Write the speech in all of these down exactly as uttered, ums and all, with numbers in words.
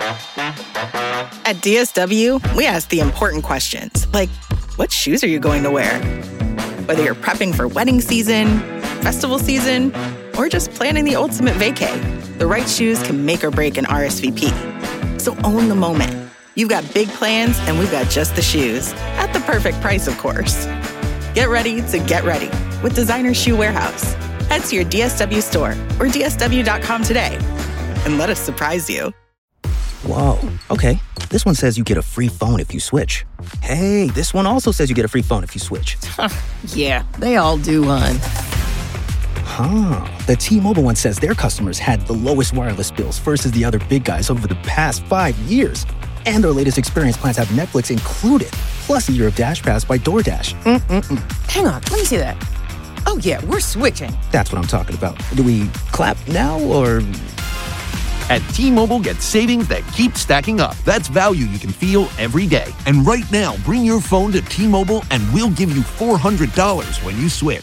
At D S W, we ask the important questions, like, what shoes are you going to wear? Whether you're prepping for wedding season, festival season, or just planning the ultimate vacay, the right shoes can make or break an R S V P. So own the moment. You've got big plans, and we've got just the shoes. At the perfect price, of course. Get ready to get ready with Designer Shoe Warehouse. Head to your D S W store or D S W dot com today and let us surprise you. Whoa, okay. This one says you get a free phone if you switch. Hey, this one also says you get a free phone if you switch. Yeah, they all do, hon. Huh. The T-Mobile one says their customers had the lowest wireless bills versus the other big guys over the past five years. And their latest experience plans have Netflix included, plus a year of Dash Pass by DoorDash. Mm-mm-mm. Hang on, let me see that. Oh yeah, we're switching. That's what I'm talking about. Do we clap now, or...? At T-Mobile, get savings that keep stacking up. That's value you can feel every day. And right now, bring your phone to T-Mobile and we'll give you four hundred dollars when you switch.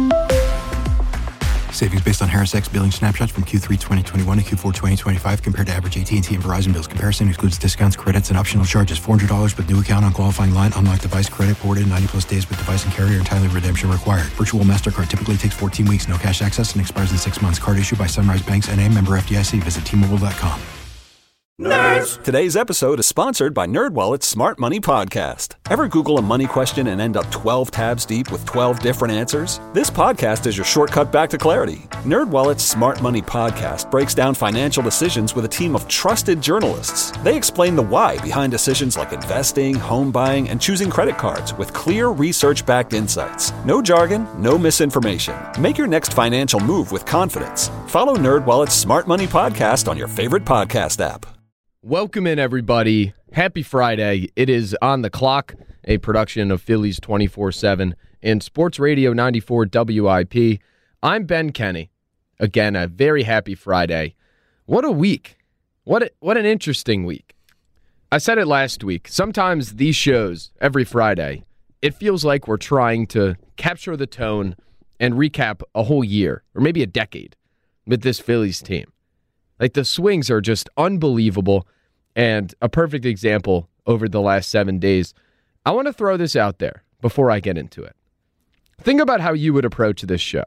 Savings based on Harris X billing snapshots from Q three twenty twenty-one to Q four twenty twenty-five compared to average A T and T and Verizon bills. Comparison excludes discounts, credits, and optional charges. four hundred dollars with new account on qualifying line. Unlocked device credit ported ninety plus days with device and carrier and timely redemption required. Virtual MasterCard typically takes fourteen weeks. No cash access and expires in six months. Card issued by Sunrise Banks N A, member F D I C. Visit T Mobile dot com. Nerds! Today's episode is sponsored by NerdWallet's Smart Money Podcast. Ever Google a money question and end up twelve tabs deep with twelve different answers? This podcast is your shortcut back to clarity. NerdWallet's Smart Money Podcast breaks down financial decisions with a team of trusted journalists. They explain the why behind decisions like investing, home buying, and choosing credit cards with clear research-backed insights. No jargon, no misinformation. Make your next financial move with confidence. Follow NerdWallet's Smart Money Podcast on your favorite podcast app. Welcome in, everybody. Happy Friday. It is On the Clock, a production of Phillies twenty-four seven and Sports Radio ninety-four W I P. I'm Ben Kenny. Again, a very happy Friday. What a week. What a, what an interesting week. I said it last week. Sometimes these shows, every Friday, it feels like we're trying to capture the tone and recap a whole year, or maybe a decade, with this Phillies team. Like, the swings are just unbelievable, and a perfect example over the last seven days. I want to throw this out there before I get into it. Think about how you would approach this show.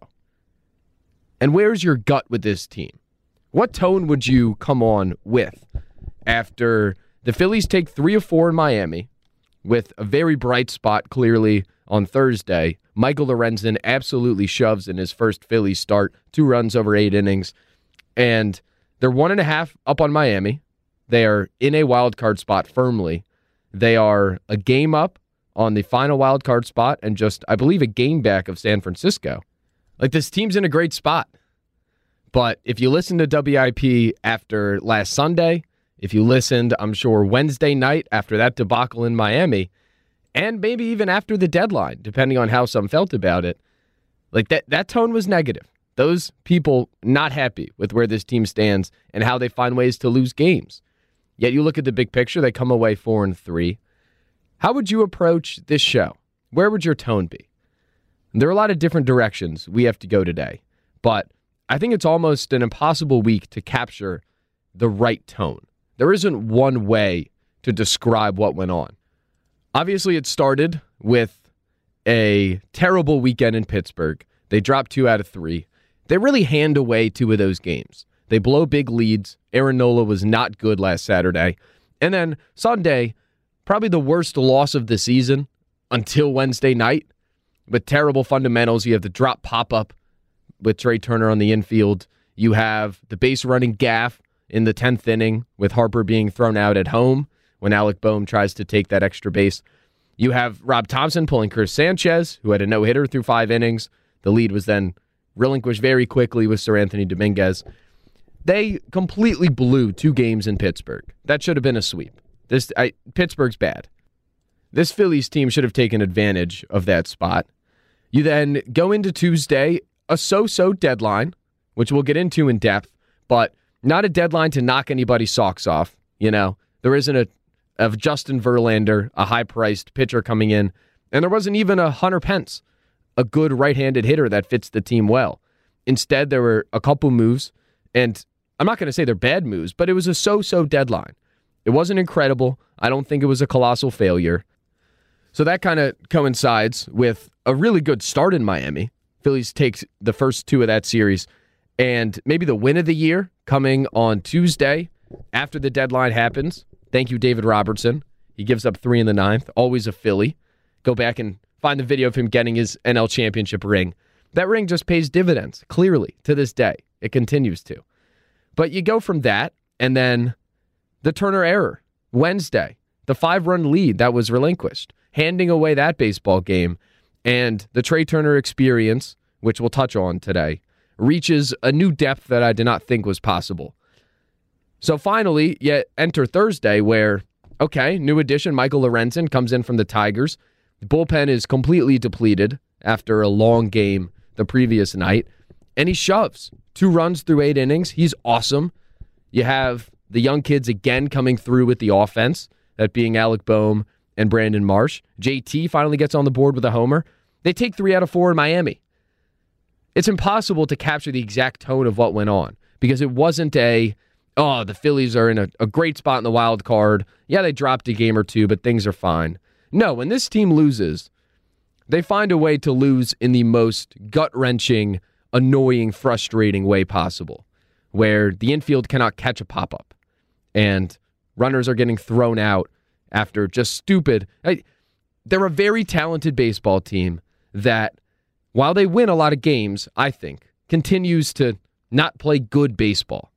And where's your gut with this team? What tone would you come on with after the Phillies take three of four in Miami with a very bright spot clearly on Thursday? Michael Lorenzen absolutely shoves in his first Phillies start, two runs over eight innings, and they're one and a half up on Miami. They are in a wild card spot firmly. They are a game up on the final wild card spot and just, I believe, a game back of San Francisco. Like, this team's in a great spot. But if you listen to W I P after last Sunday, if you listened, I'm sure, Wednesday night after that debacle in Miami, and maybe even after the deadline, depending on how some felt about it, like that, that tone was negative. Those people not happy with where this team stands and how they find ways to lose games. Yet you look at the big picture, they come away four and three. How would you approach this show? Where would your tone be? There are a lot of different directions we have to go today, but I think it's almost an impossible week to capture the right tone. There isn't one way to describe what went on. Obviously, it started with a terrible weekend in Pittsburgh. They dropped two out of three. They really hand away two of those games. They blow big leads. Aaron Nola was not good last Saturday. And then Sunday, probably the worst loss of the season until Wednesday night. With terrible fundamentals, you have the drop pop-up with Trey Turner on the infield. You have the base running gaff in the tenth inning with Harper being thrown out at home when Alec Boehm tries to take that extra base. You have Rob Thompson pulling Chris Sanchez, who had a no-hitter through five innings. The lead was then relinquished very quickly with Sir Anthony Dominguez. They completely blew two games in Pittsburgh. That should have been a sweep. This I, Pittsburgh's bad. This Phillies team should have taken advantage of that spot. You then go into Tuesday, a so-so deadline, which we'll get into in depth, but not a deadline to knock anybody's socks off. You know, there isn't a of Justin Verlander, a high-priced pitcher coming in, and there wasn't even a Hunter Pence, a good right-handed hitter that fits the team well. Instead, there were a couple moves, and I'm not going to say they're bad moves, but it was a so-so deadline. It wasn't incredible. I don't think it was a colossal failure. So that kind of coincides with a really good start in Miami. Phillies takes the first two of that series, and maybe the win of the year coming on Tuesday after the deadline happens. Thank you, David Robertson. He gives up three in the ninth, always a Philly. Go back and find the video of him getting his N L championship ring. That ring just pays dividends, clearly, to this day. It continues to. But you go from that, and then the Turner error, Wednesday, the five-run lead that was relinquished, handing away that baseball game, and the Trey Turner experience, which we'll touch on today, reaches a new depth that I did not think was possible. So finally, you enter Thursday where, okay, new addition, Michael Lorenzen comes in from the Tigers. The bullpen is completely depleted after a long game the previous night, and he shoves. Two runs through eight innings. He's awesome. You have the young kids again coming through with the offense, that being Alec Boehm and Brandon Marsh. J T finally gets on the board with a homer. They take three out of four in Miami. It's impossible to capture the exact tone of what went on because it wasn't a, oh, the Phillies are in a, a great spot in the wild card. Yeah, they dropped a game or two, but things are fine. No, when this team loses, they find a way to lose in the most gut-wrenching, annoying, frustrating way possible, where the infield cannot catch a pop-up and runners are getting thrown out after just stupid. I, they're a very talented baseball team that, while they win a lot of games, I think, continues to not play good baseball.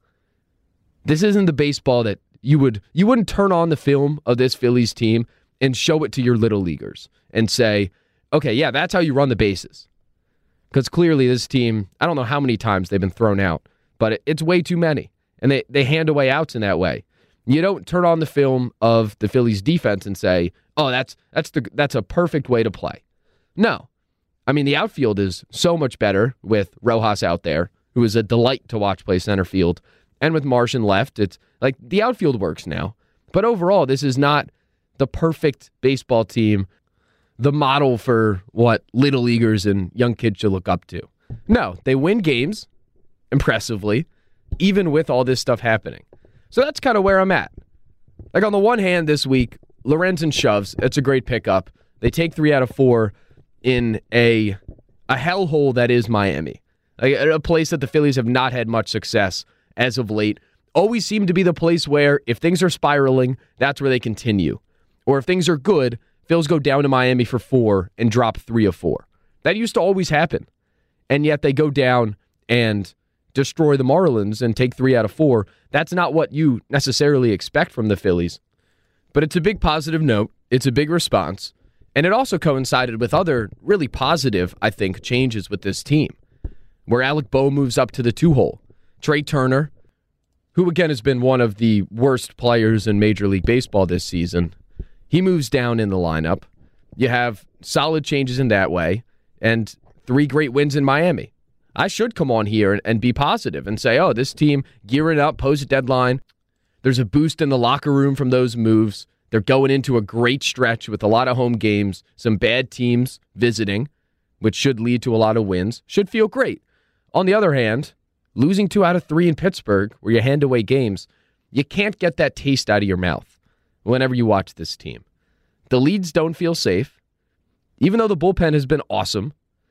This isn't the baseball that you would you wouldn't turn on the film of this Phillies team and show it to your little leaguers and say, okay, yeah, that's how you run the bases. Because clearly this team, I don't know how many times they've been thrown out, but it, it's way too many. And they, they hand away outs in that way. You don't turn on the film of the Phillies defense and say, oh, that's that's the that's a perfect way to play. No. I mean, the outfield is so much better with Rojas out there, who is a delight to watch play center field. And with Marsh in left, it's like the outfield works now. But overall, this is not the perfect baseball team, the model for what little leaguers and young kids should look up to. No, they win games impressively, even with all this stuff happening. So that's kind of where I'm at. Like on the one hand, this week, Lorenzen shoves. It's a great pickup. They take three out of four in a a hellhole that is Miami. A, a place that the Phillies have not had much success as of late. Always seem to be the place where if things are spiraling, that's where they continue. Or if things are good, Phils go down to Miami for four and drop three of four. That used to always happen. And yet they go down and destroy the Marlins and take three out of four. That's not what you necessarily expect from the Phillies. But it's a big positive note. It's a big response. And it also coincided with other really positive, I think, changes with this team, where Alec Boehm moves up to the two-hole. Trey Turner, who again has been one of the worst players in Major League Baseball this season, he moves down in the lineup. You have solid changes in that way, and three great wins in Miami. I should come on here and, and be positive and say, oh, this team gearing up post-deadline. There's a boost in the locker room from those moves. They're going into a great stretch with a lot of home games, some bad teams visiting, which should lead to a lot of wins. Should feel great. On the other hand, losing two out of three in Pittsburgh, where you hand away games, you can't get that taste out of your mouth whenever you watch this team. The leads don't feel safe. Even though the bullpen has been awesome,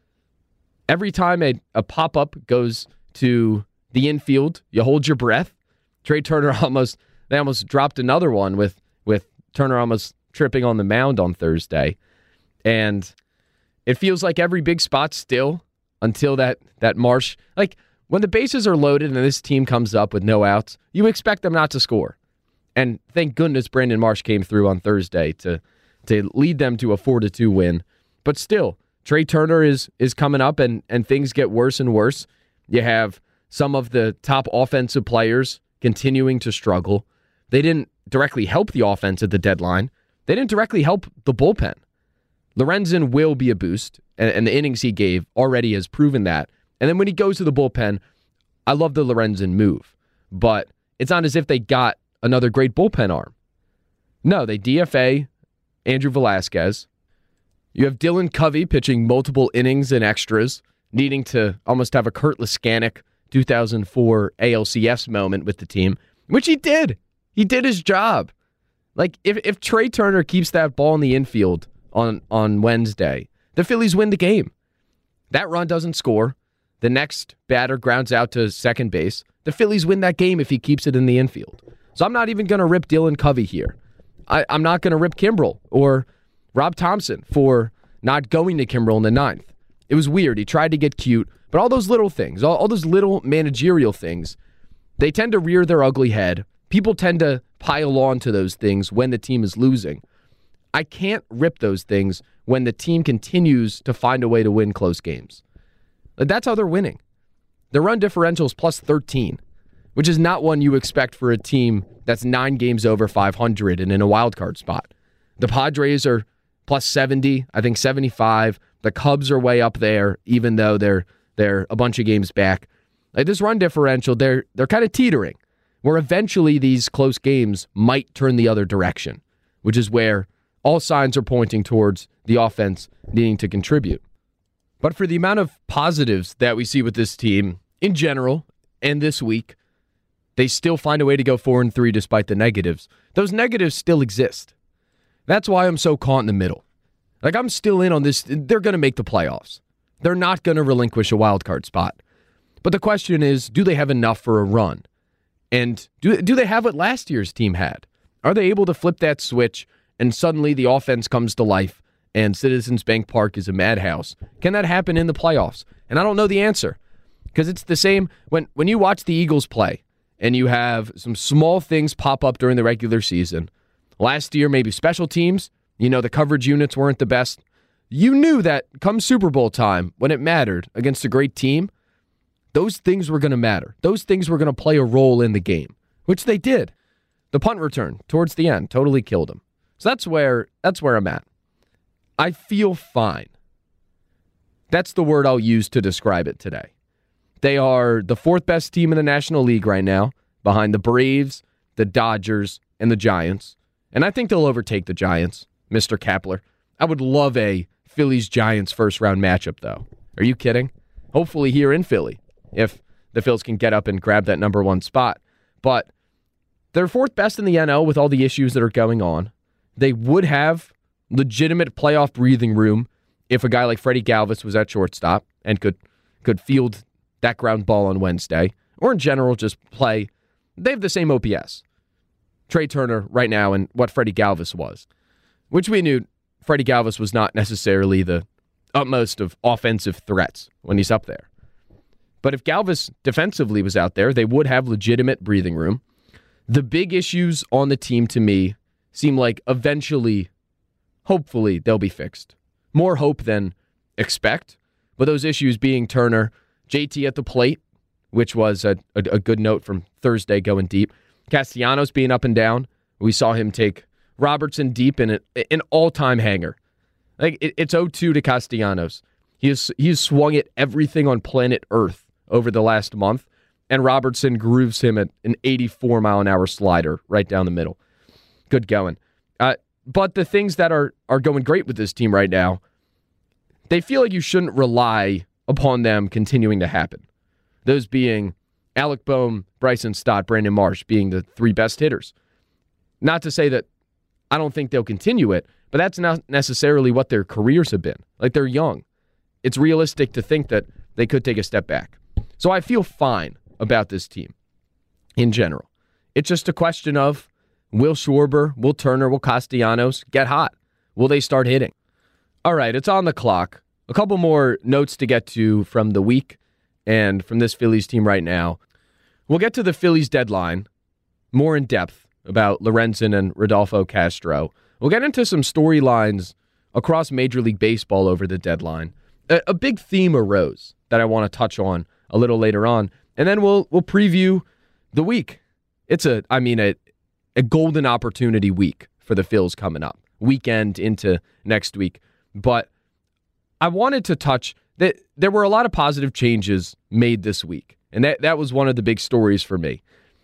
every time a, a pop-up goes to the infield, you hold your breath. Trey Turner almost, they almost dropped another one with, with Turner almost tripping on the mound on Thursday. And it feels like every big spot still until that, that Marsh, like when the bases are loaded and this team comes up with no outs, you expect them not to score. And thank goodness Brandon Marsh came through on Thursday to, to lead them to a four to two win. But still, Trey Turner is is coming up and, and things get worse and worse. You have some of the top offensive players continuing to struggle. They didn't directly help the offense at the deadline. They didn't directly help the bullpen. Lorenzen will be a boost, and, and the innings he gave already has proven that. And then when he goes to the bullpen, I love the Lorenzen move. But it's not as if they got another great bullpen arm. No, they D F A Andrew Velasquez. You have Dylan Covey pitching multiple innings and extras, needing to almost have a Kurt Leskanic two thousand four A L C S moment with the team, which he did. He did his job. Like, if, if Trey Turner keeps that ball in the infield on, on Wednesday, the Phillies win the game. That run doesn't score. The next batter grounds out to second base. The Phillies win that game if he keeps it in the infield. So I'm not even going to rip Dylan Covey here. I, I'm not going to rip Kimbrel or Rob Thompson for not going to Kimbrel in the ninth. It was weird. He tried to get cute. But all those little things, all, all those little managerial things, they tend to rear their ugly head. People tend to pile on to those things when the team is losing. I can't rip those things when the team continues to find a way to win close games. That's how they're winning. Their run differential is plus thirteen, which is not one you expect for a team that's nine games over five hundred and in a wild card spot. The Padres are plus seventy, I think seventy-five. The Cubs are way up there, even though they're they're a bunch of games back. Like this run differential, they're they're kind of teetering, where eventually these close games might turn the other direction, which is where all signs are pointing towards the offense needing to contribute. But for the amount of positives that we see with this team in general and this week, they still find a way to go four and three despite the negatives. Those negatives still exist. That's why I'm so caught in the middle. Like, I'm still in on this. They're going to make the playoffs. They're not going to relinquish a wild card spot. But the question is, do they have enough for a run? And do, do they have what last year's team had? Are they able to flip that switch and suddenly the offense comes to life and Citizens Bank Park is a madhouse? Can that happen in the playoffs? And I don't know the answer, because it's the same when, when you watch the Eagles play and you have some small things pop up during the regular season. Last year, maybe special teams, you know, the coverage units weren't the best. You knew that come Super Bowl time, when it mattered against a great team, those things were going to matter. Those things were going to play a role in the game, which they did. The punt return towards the end totally killed them. So that's where that's where I'm at. I feel fine. That's the word I'll use to describe it today. They are the fourth best team in the National League right now, behind the Braves, the Dodgers, and the Giants. And I think they'll overtake the Giants, Mister Kapler. I would love a Phillies-Giants first-round matchup, though. Are you kidding? Hopefully here in Philly, if the Phils can get up and grab that number one spot. But they're fourth best in the N L with all the issues that are going on. They would have legitimate playoff breathing room if a guy like Freddie Galvis was at shortstop and could could field that ground ball on Wednesday, or in general just play. They have the same O P S. Trey Turner right now and what Freddie Galvis was, which we knew Freddie Galvis was not necessarily the utmost of offensive threats when he's up there. But if Galvis defensively was out there, they would have legitimate breathing room. The big issues on the team to me seem like eventually, hopefully, they'll be fixed. More hope than expect. But those issues being Turner, J T at the plate, which was a, a, a good note from Thursday going deep. Castellanos being up and down. We saw him take Robertson deep in a, an all-time hanger. Like it, it's oh two to Castellanos. He has, he has swung at everything on planet Earth over the last month, and Robertson grooves him at an eighty-four mile an hour slider right down the middle. Good going. Uh, but the things that are, are going great with this team right now, they feel like you shouldn't rely upon them continuing to happen. Those being Alec Bohm, Bryson Stott, Brandon Marsh being the three best hitters. Not to say that I don't think they'll continue it, but that's not necessarily what their careers have been. Like, they're young. It's realistic to think that they could take a step back. So I feel fine about this team in general. It's just a question of, will Schwarber, will Turner, will Castellanos get hot? Will they start hitting? All right, it's on the clock. A couple more notes to get to from the week and from this Phillies team right now. We'll get to the Phillies deadline more in depth about Lorenzen and Rodolfo Castro. We'll get into some storylines across Major League Baseball over the deadline. A, a big theme arose that I want to touch on a little later on, and then we'll we'll preview the week. It's a, I mean, a, a golden opportunity week for the Phils coming up, weekend into next week. But I wanted to touch that there were a lot of positive changes made this week, and that, that was one of the big stories for me.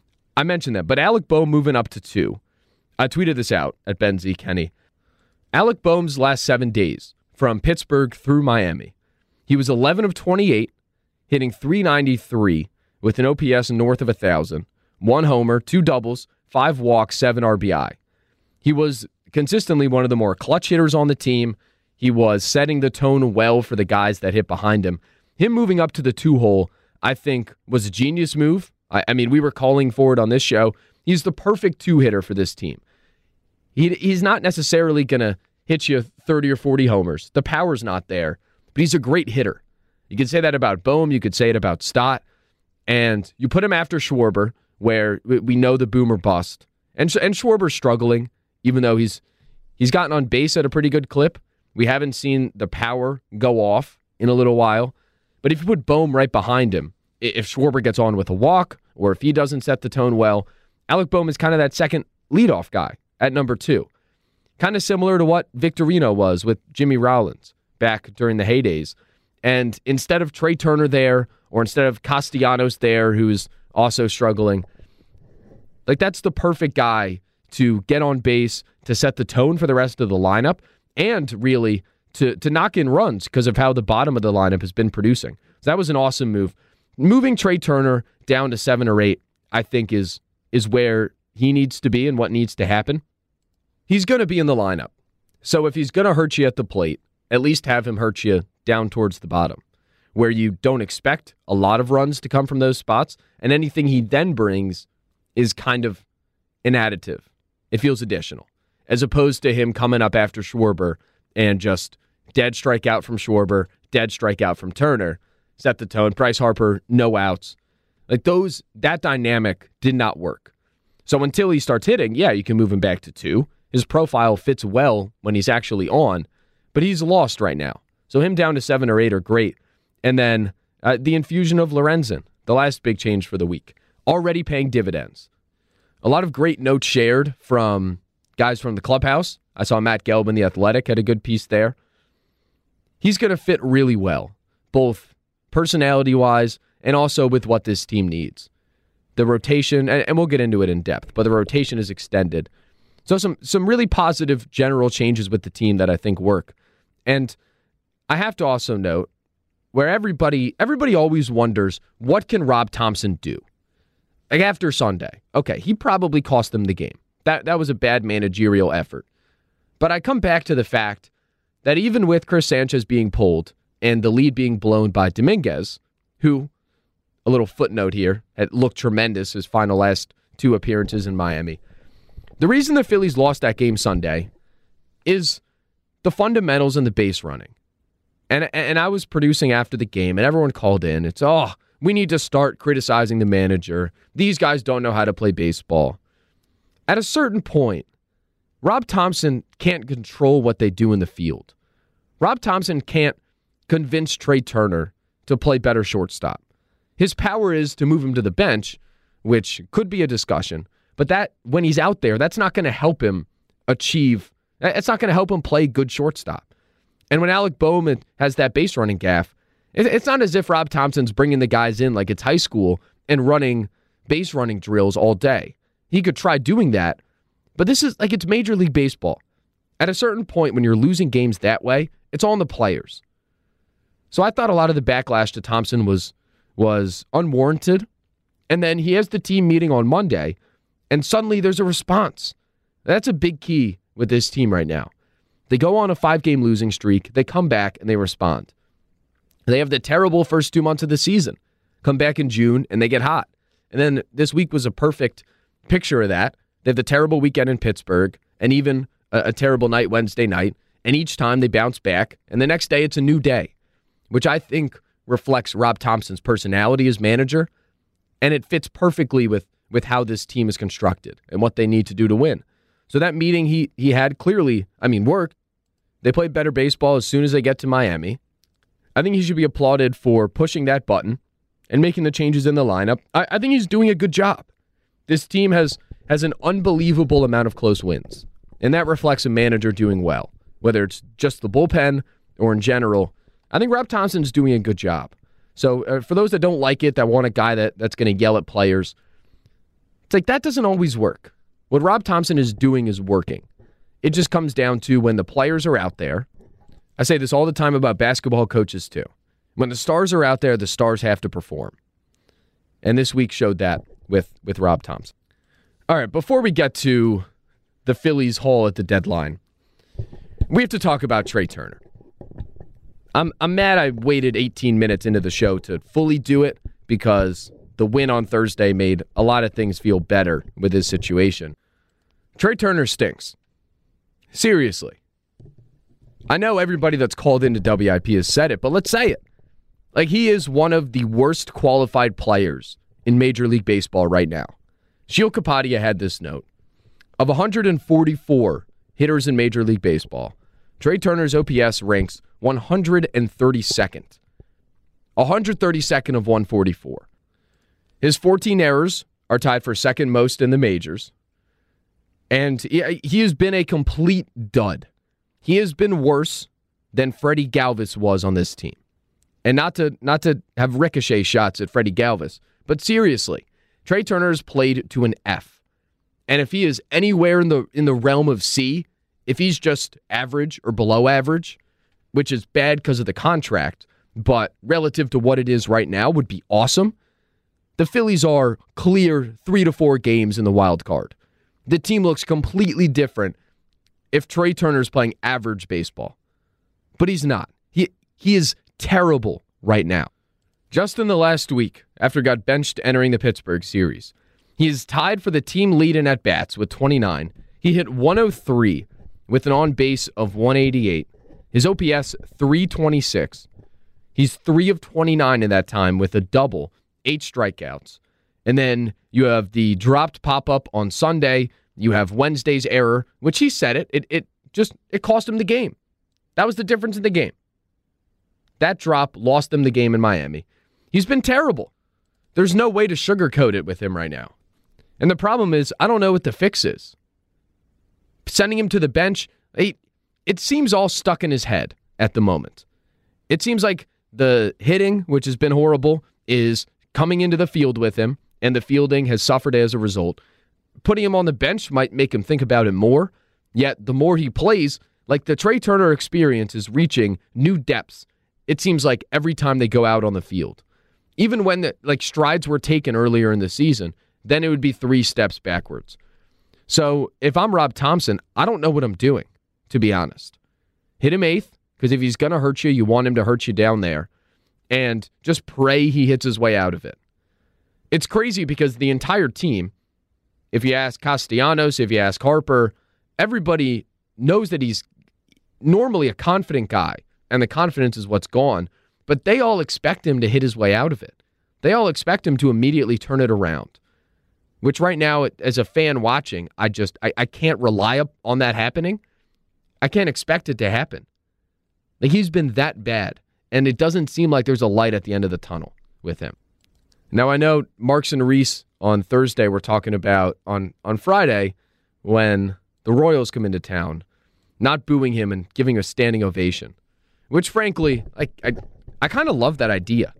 I mentioned that, but Alec Bohm moving up to two. I tweeted this out at Ben Z. Kenny. Alec Bohm's last seven days from Pittsburgh through Miami. He was eleven of twenty-eight, hitting three ninety-three with an O P S north of one thousand, one homer, two doubles, five walks, seven R B I. He was consistently one of the more clutch hitters on the team. He was setting the tone well for the guys that hit behind him. Him moving up to the two-hole, I think, was a genius move. I, I mean, we were calling for it on this show. He's the perfect two-hitter for this team. He, he's not necessarily going to hit you thirty or forty homers. The power's not there, but he's a great hitter. You could say that about Bohm. You could say it about Stott. And you put him after Schwarber, where we know the boomer bust. And, and Schwarber's struggling, even though he's he's gotten on base at a pretty good clip. We haven't seen the power go off in a little while. But if you put Bohm right behind him, if Schwarber gets on with a walk, or if he doesn't set the tone well, Alec Bohm is kind of that second leadoff guy at number two. Kind of similar to what Victorino was with Jimmy Rollins back during the heydays. And instead of Trey Turner there, or instead of Castellanos there, who's also struggling, like that's the perfect guy to get on base, to set the tone for the rest of the lineup, and really to, to knock in runs because of how the bottom of the lineup has been producing. So that was an awesome move. Moving Trey Turner down to seven or eight, I think, is is where he needs to be and what needs to happen. He's going to be in the lineup. So if he's going to hurt you at the plate, at least have him hurt you down towards the bottom, where you don't expect a lot of runs to come from those spots, and anything he then brings is kind of an additive. It feels additional, as opposed to him coming up after Schwarber and just dead strikeout from Schwarber, dead strikeout from Turner, set the tone. Bryce Harper, no outs. Like those, that dynamic did not work. So until he starts hitting, yeah, you can move him back to two. His profile fits well when he's actually on, but he's lost right now. So him down to seven or eight are great. And then uh, the infusion of Lorenzen, the last big change for the week, already paying dividends. A lot of great notes shared from guys from the clubhouse. I saw Matt Gelb in The Athletic had a good piece there. He's going to fit really well, both personality-wise and also with what this team needs. The rotation, and, and we'll get into it in depth, but the rotation is extended. So some some really positive general changes with the team that I think work. And I have to also note, where everybody everybody always wonders, what can Rob Thomson do? Like after Sunday, okay, he probably cost them the game. That that was a bad managerial effort. But I come back to the fact that even with Chris Sanchez being pulled and the lead being blown by Dominguez, who, a little footnote here, had looked tremendous his final last two appearances in Miami. The reason the Phillies lost that game Sunday is the fundamentals and the base running. And and I was producing after the game, and everyone called in. It's, oh, we need to start criticizing the manager. These guys don't know how to play baseball. At a certain point, Rob Thomson can't control what they do in the field. Rob Thomson can't convince Trey Turner to play better shortstop. His power is to move him to the bench, which could be a discussion. But that, when he's out there, that's not going to help him achieve, it's not going to help him play good shortstop. And when Alec Bohm has that base running gaff, it's not as if Rob Thompson's bringing the guys in like it's high school and running base running drills all day. He could try doing that, but this is like it's Major League Baseball. At a certain point, when you're losing games that way, it's all on the players. So I thought a lot of the backlash to Thomson was was unwarranted. And then he has the team meeting on Monday, and suddenly there's a response. That's a big key with this team right now. They go on a five-game losing streak, they come back, and they respond. They have the terrible first two months of the season. Come back in June, and they get hot. And then this week was a perfect picture of that. They have the terrible weekend in Pittsburgh, and even a, a terrible night Wednesday night. And each time they bounce back, and the next day it's a new day, which I think reflects Rob Thompson's personality as manager, and it fits perfectly with, with how this team is constructed and what they need to do to win. So that meeting he he had clearly, I mean, worked. They played better baseball as soon as they get to Miami. I think he should be applauded for pushing that button and making the changes in the lineup. I, I think he's doing a good job. This team has has an unbelievable amount of close wins, and that reflects a manager doing well, whether it's just the bullpen or in general. I think Rob Thompson's doing a good job. So uh, for those that don't like it, that want a guy that, that's going to yell at players, it's like that doesn't always work. What Rob Thomson is doing is working. It just comes down to when the players are out there. I say this all the time about basketball coaches too. When the stars are out there, the stars have to perform. And this week showed that with, with Rob Thomson. All right, before we get to the Phillies haul at the deadline, we have to talk about Trey Turner. I'm I'm mad I waited eighteen minutes into the show to fully do it because the win on Thursday made a lot of things feel better with his situation. Trey Turner stinks. Seriously. I know everybody that's called into W I P has said it, but let's say it. Like, he is one of the worst qualified players in Major League Baseball right now. Sheil Kapadia had this note. Of one hundred forty-four hitters in Major League Baseball, Trey Turner's O P S ranks one hundred thirty-second. one hundred thirty-second of one forty-four. His fourteen errors are tied for second most in the majors. And he, he has been a complete dud. He has been worse than Freddie Galvis was on this team. And not to not to have ricochet shots at Freddie Galvis, but seriously, Trey Turner has played to an F. And if he is anywhere in the in the realm of C, if he's just average or below average, which is bad because of the contract, but relative to what it is right now would be awesome, the Phillies are clear three to four games in the wild card. The team looks completely different if Trey Turner's playing average baseball. But he's not. He he is terrible right now. Just in the last week, after he got benched entering the Pittsburgh series, he is tied for the team lead in at-bats with twenty-nine. He hit one oh three with an on-base of one eighty-eight. His O P S, three twenty-six. He's three of twenty-nine in that time with a double, eight strikeouts. And then you have the dropped pop-up on Sunday. You have Wednesday's error, which he said it. It it just it cost him the game. That was the difference in the game. That drop lost them the game in Miami. He's been terrible. There's no way to sugarcoat it with him right now. And the problem is, I don't know what the fix is. Sending him to the bench, it, it seems all stuck in his head at the moment. It seems like the hitting, which has been horrible, is coming into the field with him, and the fielding has suffered as a result. Putting him on the bench might make him think about it more, yet the more he plays, like the Trey Turner experience is reaching new depths, it seems like every time they go out on the field. Even when the, like strides were taken earlier in the season, then it would be three steps backwards. So if I'm Rob Thompson, I don't know what I'm doing, to be honest. Hit him eighth, because if he's going to hurt you, you want him to hurt you down there. And just pray he hits his way out of it. It's crazy because the entire team, if you ask Castellanos, if you ask Harper, everybody knows that he's normally a confident guy, and the confidence is what's gone, but they all expect him to hit his way out of it. They all expect him to immediately turn it around, which right now, as a fan watching, I just, I, I can't rely on that happening. I can't expect it to happen. Like, he's been that bad, and it doesn't seem like there's a light at the end of the tunnel with him. Now, I know Marks and Reese on Thursday were talking about, on, on Friday, when the Royals come into town, not booing him and giving a standing ovation, which, frankly, I I, I kind of love that idea.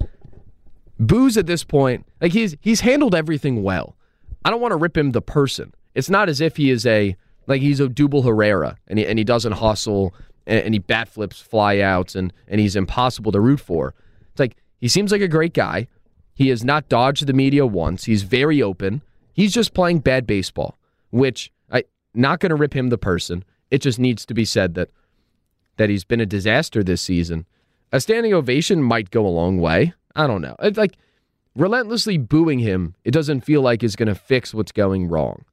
Boos at this point, like he's he's handled everything well. I don't want to rip him the person. It's not as if he is a, like he's a Odubel Herrera, and he, and he doesn't hustle, and, and he bat flips fly outs, and, and he's impossible to root for. It's like, he seems like a great guy. He has not dodged the media once. He's very open. He's just playing bad baseball, which I not going to rip him the person. It just needs to be said that that he's been a disaster this season. A standing ovation might go a long way. I don't know. It's like relentlessly booing him, it doesn't feel like is going to fix what's going wrong.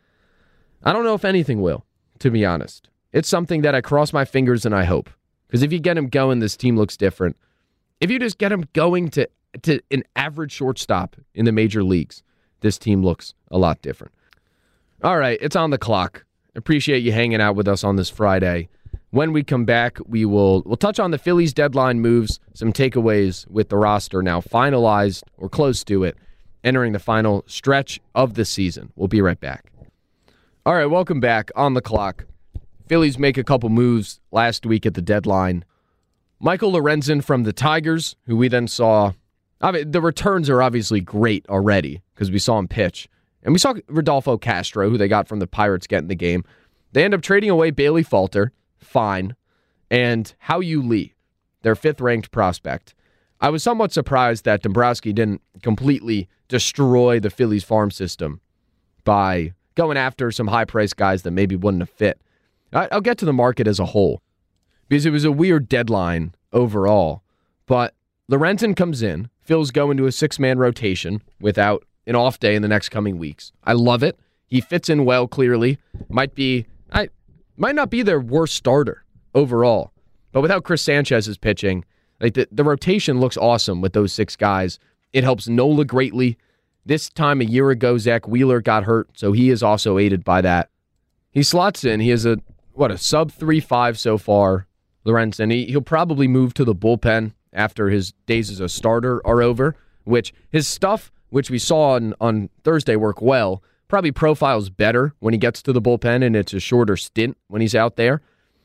I don't know if anything will, to be honest. It's something that I cross my fingers and I hope. Because if you get him going, this team looks different. If you just get him going to, to an average shortstop in the major leagues, this team looks a lot different. All right, it's on the clock. Appreciate you hanging out with us on this Friday. When we come back, we will we'll touch on the Phillies deadline moves, some takeaways with the roster now finalized or close to it, entering the final stretch of the season. We'll be right back. All right, welcome back. On the clock. Phillies make a couple moves last week at the deadline. Michael Lorenzen from the Tigers, who we then saw. I mean, the returns are obviously great already because we saw him pitch. And we saw Rodolfo Castro, who they got from the Pirates, get in the game. They end up trading away Bailey Falter, fine, and Hao-Yu Lee, their fifth-ranked prospect. I was somewhat surprised that Dombrowski didn't completely destroy the Phillies farm system by going after some high-priced guys that maybe wouldn't have fit. I'll get to the market as a whole because it was a weird deadline overall. But Lorenzen comes in. Phil's going to a six-man rotation without an off day in the next coming weeks. I love it. He fits in well, clearly. Might be, I might not be their worst starter overall. But without Chris Sanchez's pitching, like the, the rotation looks awesome with those six guys. It helps Nola greatly. This time a year ago, Zach Wheeler got hurt, so he is also aided by that. He slots in. He has a, what, a sub three point five so far, Lorenzen. He, he'll probably move to the bullpen after his days as a starter are over, which his stuff, which we saw on, on Thursday work well, probably profiles better when he gets to the bullpen and it's a shorter stint when he's out there.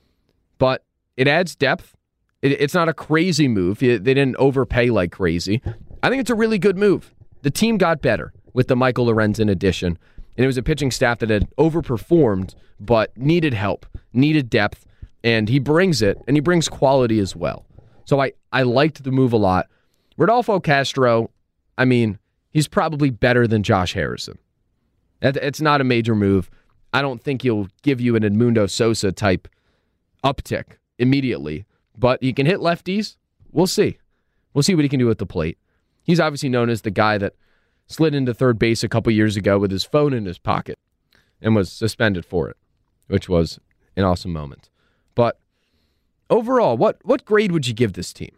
But it adds depth. It, it's not a crazy move. They didn't overpay like crazy. I think it's a really good move. The team got better with the Michael Lorenzen addition, and it was a pitching staff that had overperformed but needed help, needed depth, and he brings it, and he brings quality as well. So I, I liked the move a lot. Rodolfo Castro, I mean, he's probably better than Josh Harrison. It's not a major move. I don't think he'll give you an Edmundo Sosa type uptick immediately, but he can hit lefties. We'll see. We'll see what he can do at the plate. He's obviously known as the guy that slid into third base a couple years ago with his phone in his pocket and was suspended for it, which was an awesome moment. But overall, what, what grade would you give this team?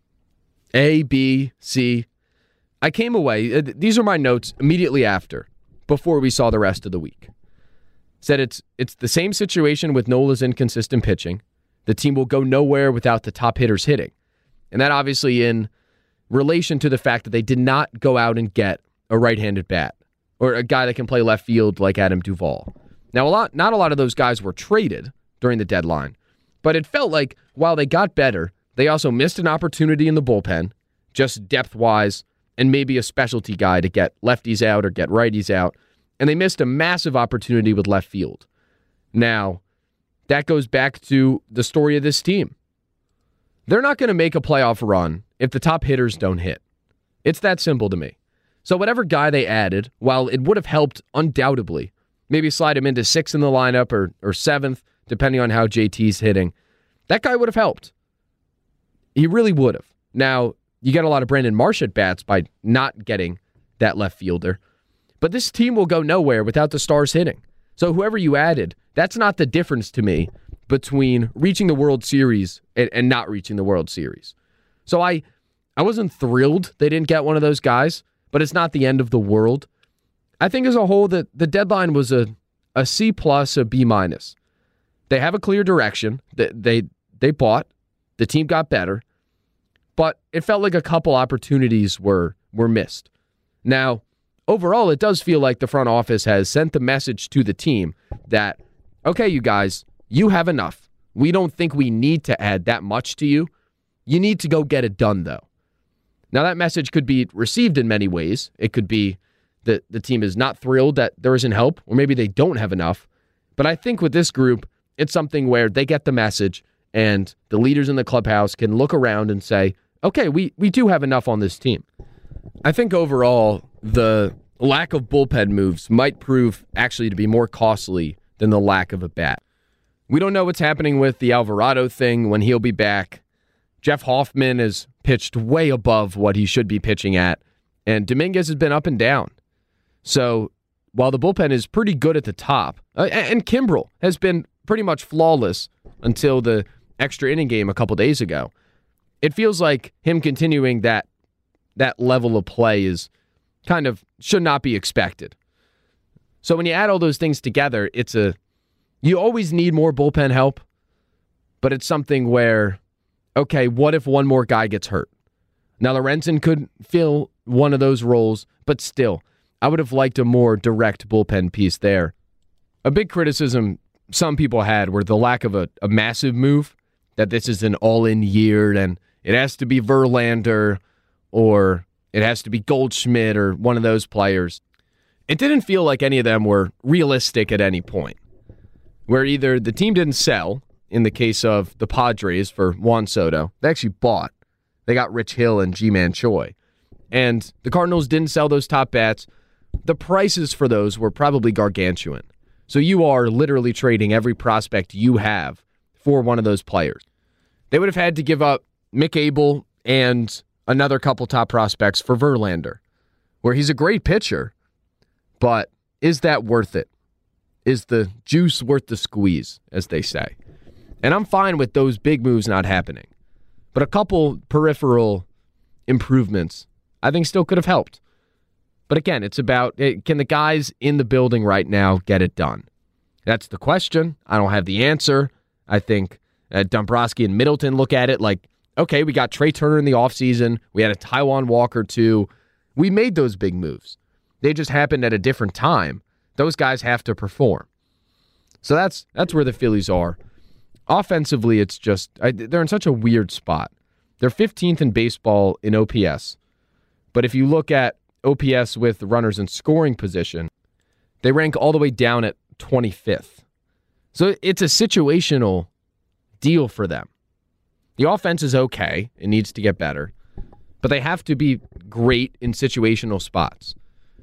A, B, C? I came away, these are my notes immediately after, before we saw the rest of the week. Said it's it's the same situation with Nola's inconsistent pitching. The team will go nowhere without the top hitters hitting. And that obviously in relation to the fact that they did not go out and get a right-handed bat or a guy that can play left field like Adam Duvall. Now, a lot, not a lot of those guys were traded during the deadline, but it felt like while they got better, they also missed an opportunity in the bullpen, just depth-wise, and maybe a specialty guy to get lefties out or get righties out, and they missed a massive opportunity with left field. Now, that goes back to the story of this team. They're not going to make a playoff run if the top hitters don't hit. It's that simple to me. So whatever guy they added, while it would have helped undoubtedly, maybe slide him into sixth in the lineup or, or seventh, depending on how J T's hitting, that guy would have helped. He really would have. Now, you get a lot of Brandon Marsh at bats by not getting that left fielder, but this team will go nowhere without the stars hitting. So whoever you added, that's not the difference to me between reaching the World Series and, and not reaching the World Series. So I I wasn't thrilled they didn't get one of those guys, but it's not the end of the world. I think as a whole that the deadline was a, a C plus, a B minus. They have a clear direction. They, they they bought. The team got better. But it felt like a couple opportunities were were missed. Now, overall, it does feel like the front office has sent the message to the team that, okay, you guys, you have enough. We don't think we need to add that much to you. You need to go get it done, though. Now, that message could be received in many ways. It could be that the team is not thrilled that there isn't help, or maybe they don't have enough. But I think with this group, it's something where they get the message, and the leaders in the clubhouse can look around and say, okay, we, we do have enough on this team. I think overall, the lack of bullpen moves might prove actually to be more costly than the lack of a bat. We don't know what's happening with the Alvarado thing, when he'll be back. Jeff Hoffman has pitched way above what he should be pitching at, and Dominguez has been up and down. So while the bullpen is pretty good at the top, uh, and Kimbrel has been pretty much flawless until the extra inning game a couple days ago, it feels like him continuing that that level of play is kind of should not be expected. So when you add all those things together, it's a you always need more bullpen help, but it's something where, okay, what if one more guy gets hurt? Now, Lorenzen could fill one of those roles, but still, I would have liked a more direct bullpen piece there. A big criticism some people had were the lack of a, a massive move, that this is an all-in year, and it has to be Verlander, or it has to be Goldschmidt, or one of those players. It didn't feel like any of them were realistic at any point, where either the team didn't sell, in the case of the Padres for Juan Soto. They actually bought. They got Rich Hill and Ji-Man Choi. And the Cardinals didn't sell those top bats, the prices for those were probably gargantuan. So you are literally trading every prospect you have for one of those players. They would have had to give up Mick Abel and another couple top prospects for Verlander, where he's a great pitcher, but is that worth it? Is the juice worth the squeeze, as they say? And I'm fine with those big moves not happening. But a couple peripheral improvements I think still could have helped. But again, it's about, can the guys in the building right now get it done? That's the question. I don't have the answer. I think uh, Dombrowski and Middleton look at it like, okay, we got Trey Turner in the offseason. We had a Taijuan Walker too. We made those big moves. They just happened at a different time. Those guys have to perform. So that's that's where the Phillies are. Offensively, it's just, I, they're in such a weird spot. They're fifteenth in baseball in O P S. But if you look at O P S with runners in scoring position, they rank all the way down at twenty-fifth. So it's a situational deal for them. The offense is okay. It needs to get better. But they have to be great in situational spots,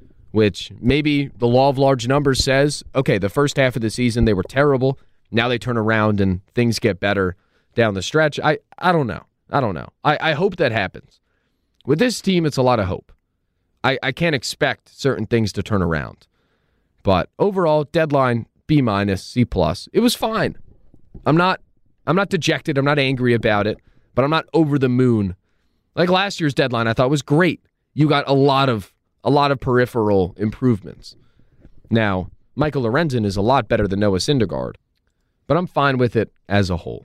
which maybe the law of large numbers says, okay, the first half of the season they were terrible. Now they turn around and things get better down the stretch. I, I don't know. I don't know. I, I hope that happens. With this team, it's a lot of hope. I, I can't expect certain things to turn around. But overall, deadline, B minus, C plus. It was fine. I'm not I'm not dejected. I'm not angry about it, but I'm not over the moon. Like last year's deadline, I thought was great. You got a lot of a lot of peripheral improvements. Now, Michael Lorenzen is a lot better than Noah Syndergaard, but I'm fine with it as a whole.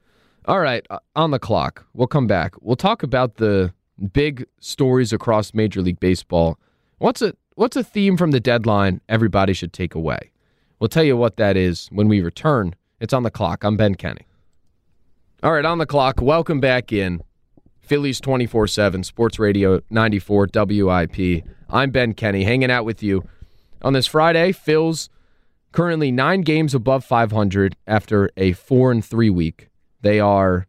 All right, uh, on the clock, we'll come back. We'll talk about the big stories across Major League Baseball. What's a what's a theme from the deadline everybody should take away? We'll tell you what that is when we return. It's on the clock. I'm Ben Kenny. All right, on the clock. Welcome back in. Phillies twenty-four seven, Sports Radio ninety-four W I P. I'm Ben Kenny, hanging out with you on this Friday. Phil's currently nine games above five hundred after a four and three week. They are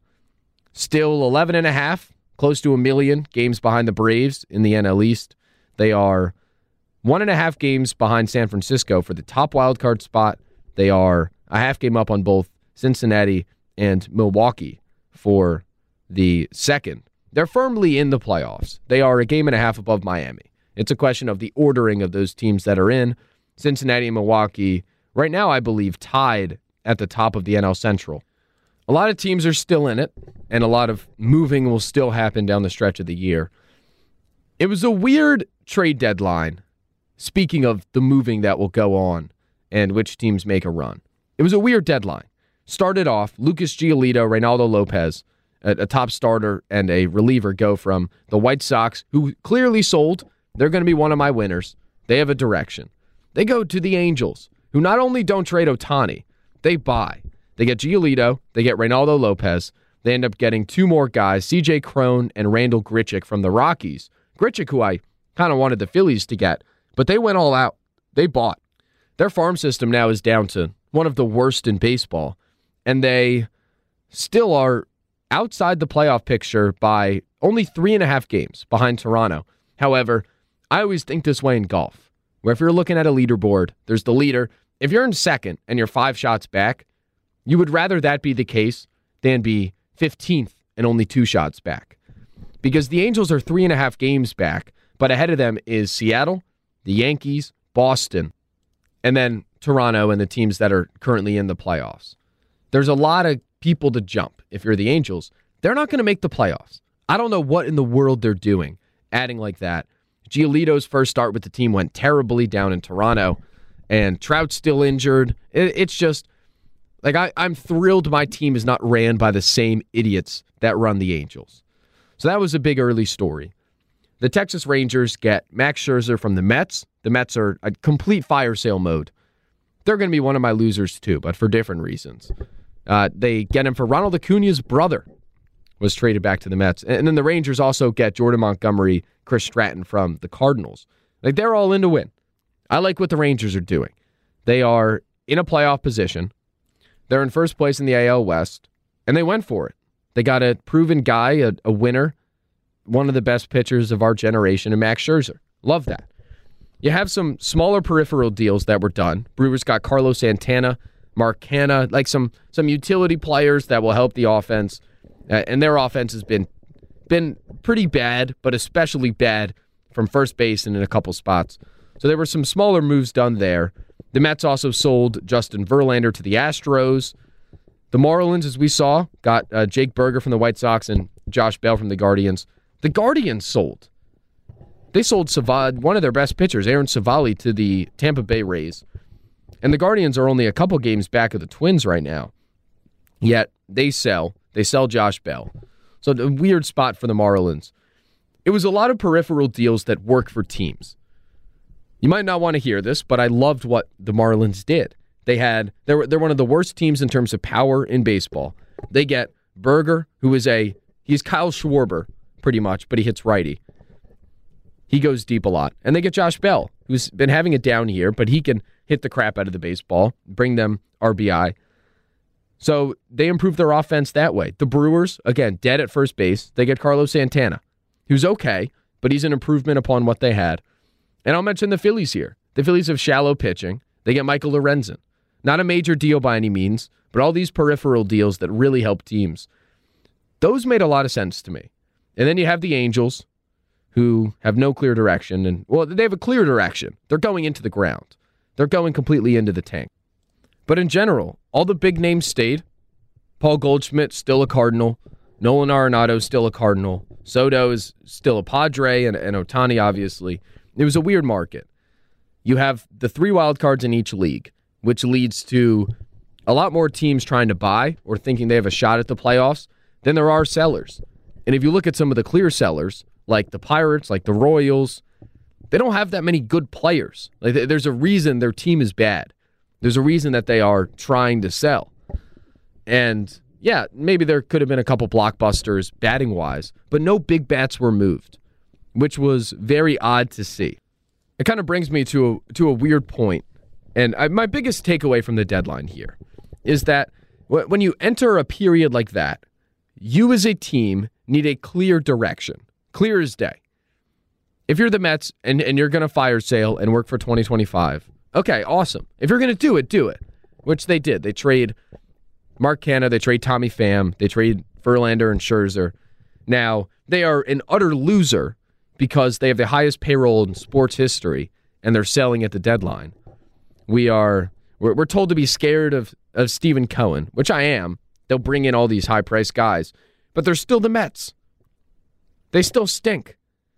still eleven and a half, close to a million games behind the Braves in the N L East. They are one and a half games behind San Francisco for the top wildcard spot. They are a half game up on both Cincinnati and Milwaukee for the second. They're firmly in the playoffs. They are a game and a half above Miami. It's a question of the ordering of those teams that are in. Cincinnati and Milwaukee, right now, I believe, tied at the top of the N L Central. A lot of teams are still in it, and a lot of moving will still happen down the stretch of the year. It was a weird trade deadline, speaking of the moving that will go on and which teams make a run. It was a weird deadline. Started off, Lucas Giolito, Reynaldo Lopez, a, a top starter and a reliever, go from the White Sox, who clearly sold. They're going to be one of my winners. They have a direction. They go to the Angels, who not only don't trade Ohtani, they buy. They get Giolito, they get Reynaldo Lopez. They end up getting two more guys, C J Cron and Randall Grichuk from the Rockies. Grichuk, who I kind of wanted the Phillies to get, but they went all out. They bought. Their farm system now is down to one of the worst in baseball, and they still are outside the playoff picture by only three and a half games behind Toronto. However, I always think this way in golf, where if you're looking at a leaderboard, there's the leader. If you're in second and you're five shots back, you would rather that be the case than be fifteenth and only two shots back. Because the Angels are three and a half games back, but ahead of them is Seattle, the Yankees, Boston, and then Toronto and the teams that are currently in the playoffs. There's a lot of people to jump. If you're the Angels, they're not going to make the playoffs. I don't know what in the world they're doing, adding like that. Giolito's first start with the team went terribly down in Toronto, and Trout's still injured. It, it's just, like, I, I'm thrilled my team is not ran by the same idiots that run the Angels. So that was a big early story. The Texas Rangers get Max Scherzer from the Mets. The Mets are a complete fire sale mode. They're going to be one of my losers too, but for different reasons. Uh, they get him for Ronald Acuna's brother, was traded back to the Mets. And then the Rangers also get Jordan Montgomery, Chris Stratton from the Cardinals. Like, they're all in to win. I like what the Rangers are doing. They are in a playoff position. They're in first place in the A L West, and they went for it. They got a proven guy, a, a winner, one of the best pitchers of our generation, and Max Scherzer. Love that. You have some smaller peripheral deals that were done. Brewers got Carlos Santana, Mark Canha, like some some utility players that will help the offense. Uh, and their offense has been been pretty bad, but especially bad from first base and in a couple spots. So there were some smaller moves done there. The Mets also sold Justin Verlander to the Astros. The Marlins, as we saw, got uh, Jake Berger from the White Sox and Josh Bell from the Guardians. The Guardians sold. They sold Savad, one of their best pitchers, Aaron Savali, to the Tampa Bay Rays. And the Guardians are only a couple games back of the Twins right now. Yet they sell. They sell Josh Bell. So a weird spot for the Marlins. It was a lot of peripheral deals that work for teams. You might not want to hear this, but I loved what the Marlins did. They had they're they're one of the worst teams in terms of power in baseball. They get Berger, who is a he's Kyle Schwarber pretty much, but he hits righty. He goes deep a lot. And they get Josh Bell, who's been having a down year, but he can hit the crap out of the baseball, bring them R B I. So they improve their offense that way. The Brewers, again, dead at first base. They get Carlos Santana, who's okay, but he's an improvement upon what they had. And I'll mention the Phillies here. The Phillies have shallow pitching. They get Michael Lorenzen. Not a major deal by any means, but all these peripheral deals that really help teams. Those made a lot of sense to me. And then you have the Angels, who have no clear direction. And well, they have a clear direction. They're going into the ground. They're going completely into the tank. But in general, all the big names stayed. Paul Goldschmidt, still a Cardinal. Nolan Arenado, still a Cardinal. Soto is still a Padre, and, and Ohtani, obviously. It was a weird market. You have the three wild cards in each league, which leads to a lot more teams trying to buy or thinking they have a shot at the playoffs than there are sellers. And if you look at some of the clear sellers, like the Pirates, like the Royals, they don't have that many good players. Like, there's a reason their team is bad. There's a reason that they are trying to sell. And yeah, maybe there could have been a couple blockbusters batting-wise, but no big bats were moved, which was very odd to see. It kind of brings me to a, to a weird point. And I, my biggest takeaway from the deadline here is that w- when you enter a period like that, you as a team need a clear direction, clear as day. If you're the Mets and, and you're going to fire Sale and work for twenty twenty-five, okay, awesome. If you're going to do it, do it, which they did. They trade Mark Canha, they trade Tommy Pham, they trade Verlander and Scherzer. Now, they are an utter loser because they have the highest payroll in sports history and they're selling at the deadline. We are we're, we're told to be scared of, of Stephen Cohen, which I am. They'll bring in all these high-priced guys, but they're still the Mets. They still stink.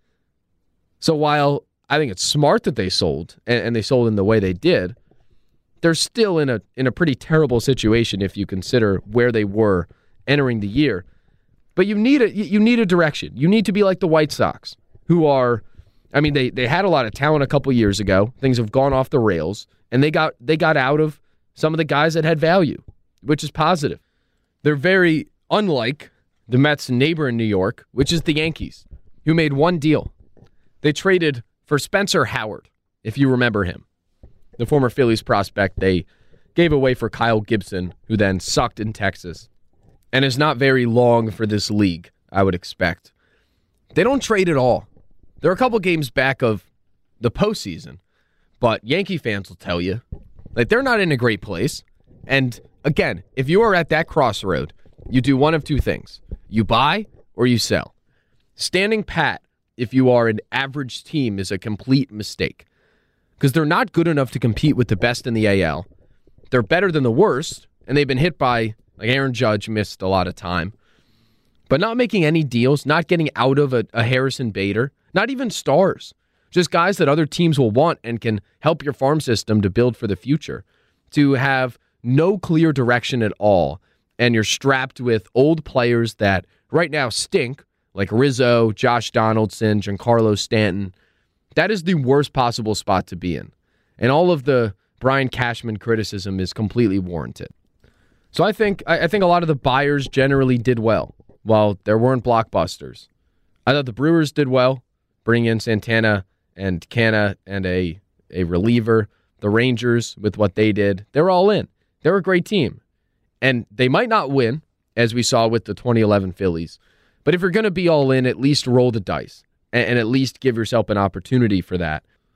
So while I think it's smart that they sold, and, and they sold in the way they did, they're still in a in a pretty terrible situation if you consider where they were entering the year. But you need a you need a direction. You need to be like the White Sox, who are, I mean, they they had a lot of talent a couple years ago. Things have gone off the rails, and they got they got out of some of the guys that had value, which is positive. They're very unlike the Mets' neighbor in New York, which is the Yankees, who made one deal. They traded for Spencer Howard, if you remember him, the former Phillies prospect they gave away for Kyle Gibson, who then sucked in Texas and is not very long for this league, I would expect. They don't trade at all. They're a couple games back of the postseason, but Yankee fans will tell you, like, they're not in a great place. And again, if you are at that crossroad, you do one of two things. You buy or you sell. Standing pat, if you are an average team, is a complete mistake because they're not good enough to compete with the best in the A L. They're better than the worst, and they've been hit by, like, Aaron Judge missed a lot of time, but not making any deals, not getting out of a, a Harrison Bader, not even stars, just guys that other teams will want and can help your farm system to build for the future. To have no clear direction at all, and you're strapped with old players that right now stink, like Rizzo, Josh Donaldson, Giancarlo Stanton. That is the worst possible spot to be in. And all of the Brian Cashman criticism is completely warranted. So I think I think a lot of the buyers generally did well, while there weren't blockbusters. I thought the Brewers did well, bringing in Santana and Canha and a, a reliever. The Rangers, with what they did, they're all in. They're a great team. And they might not win, as we saw with the twenty eleven Phillies. But if you're going to be all in, at least roll the dice and, and at least give yourself an opportunity for that.